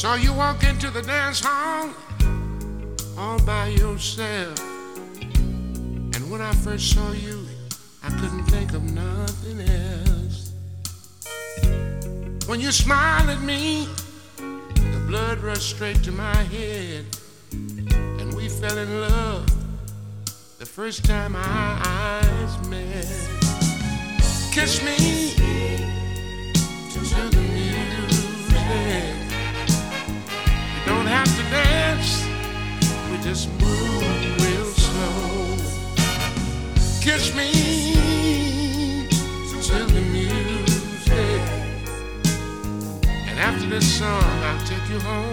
Saw you walk into the dance hall all by yourself. And when I first saw you, I couldn't think of nothing else. When you smiled at me, the blood rushed straight to my head. And we fell in love the first time our eyes met. Kiss me to the music. You don't have to dance, we just move real slow. Kiss me to the music. And after this song, I'll take you home.